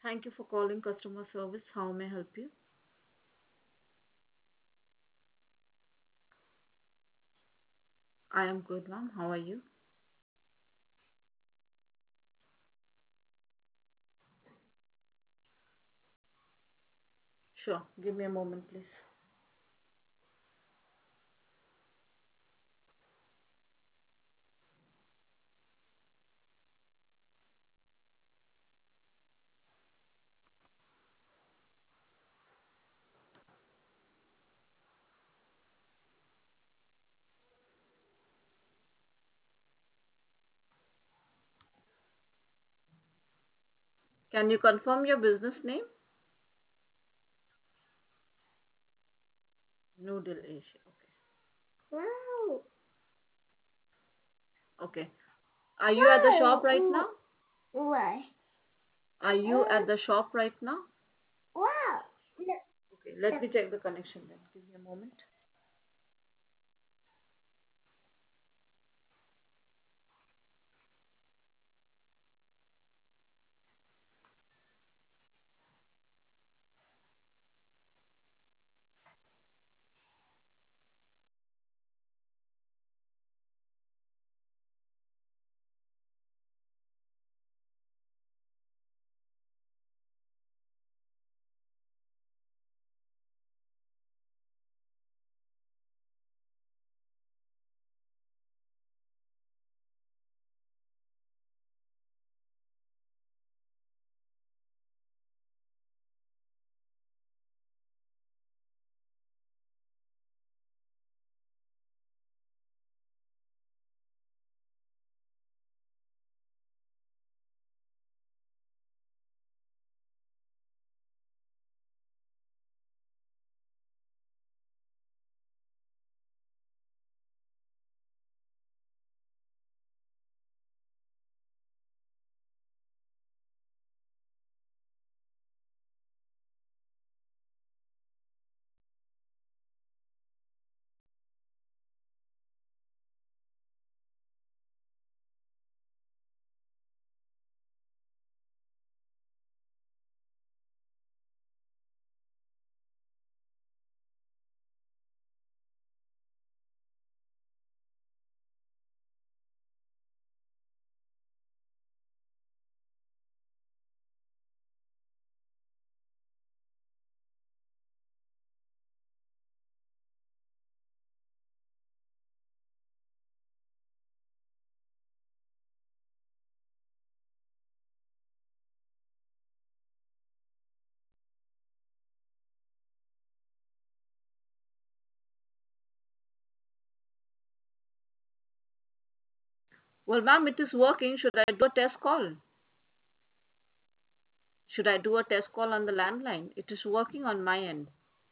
Thank you for calling customer service. How may I help you? I am good, ma'am. How are you? Sure. Give me a moment, please. Can you confirm your business name? Noodle Asia. Okay. Wow. Okay. Are you at the shop right now? Wow. Why? Are you at the shop right now? Wow. Okay. Let me check the connection then. Give me a moment. Well, ma'am, it is working. Should I do a test call? Should I do a test call on the landline? It is working on my end.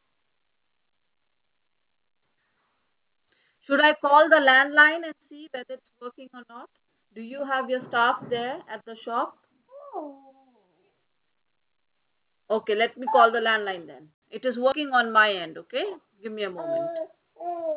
Should I call the landline and see whether it's working or not? Do you have your staff there at the shop? Okay, let me call the landline then. It is working on my end, okay? Give me a moment.